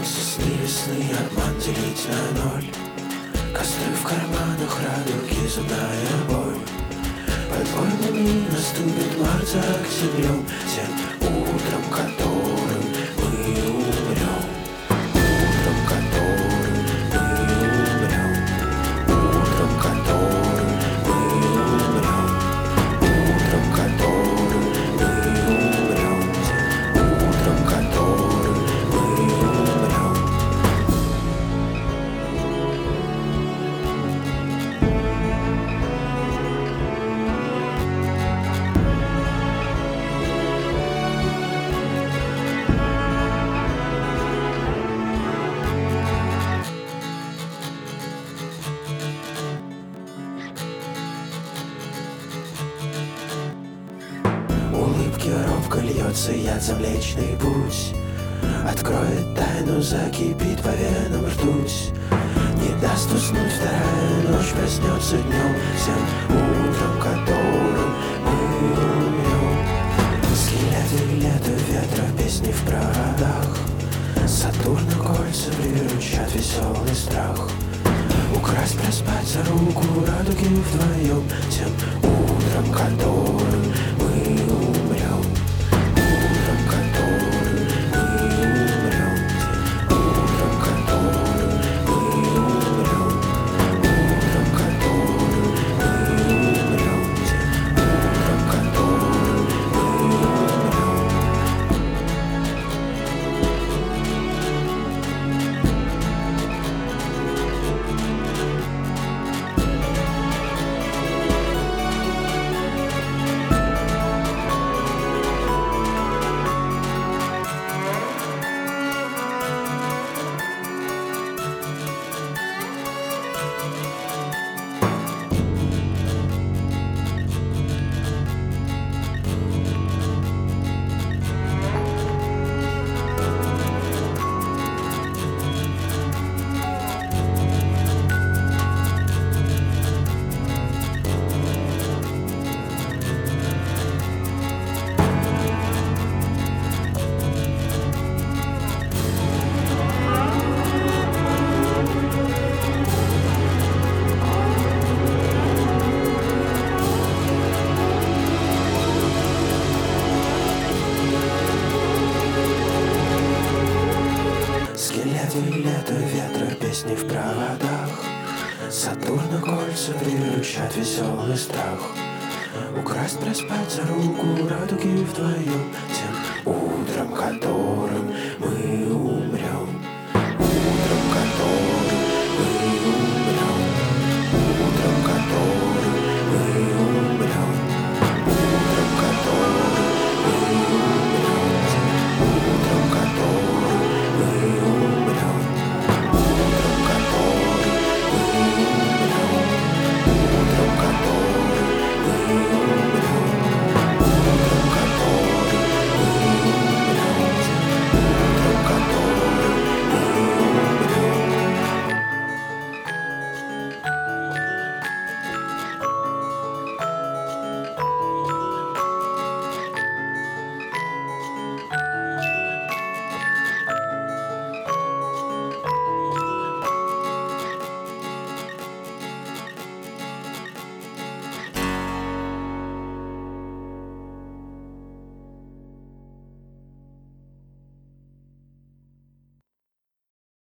солнца снились сны, обман делить на ноль. Костры в карманах, радуги, зубная боль. По-твоему, наступит март за октябрем, тем утром, которым мы умрем. Утром, которым мы умрем. Утром, которым мы умрем. Утром, которым мы умрем. Тем утром, которым мы умрем. Улыбки робко льется яд за Млечный Путь. Откроет тайну, закипит по венам ртуть. Не даст уснуть вторая ночь, проснется днем, тем утром, которым мы умрем. Скелеты лета, ветра, песни в проводах. Сатурна кольца приручат веселый страх. Украсть, проспать за руку, радуги вдвоем, тем утром, которым мы умрем. Утром, которым мы умрем. Тем утром, которым мы умрем. Утром, которым мы умрем. Тем утром, которым мы умрем. Скелеты лета, ветра, песни в проводах. Сатурна кольца приручат веселый страх. Украсть, проспать за руку, радуги вдвоем, тем утром, которым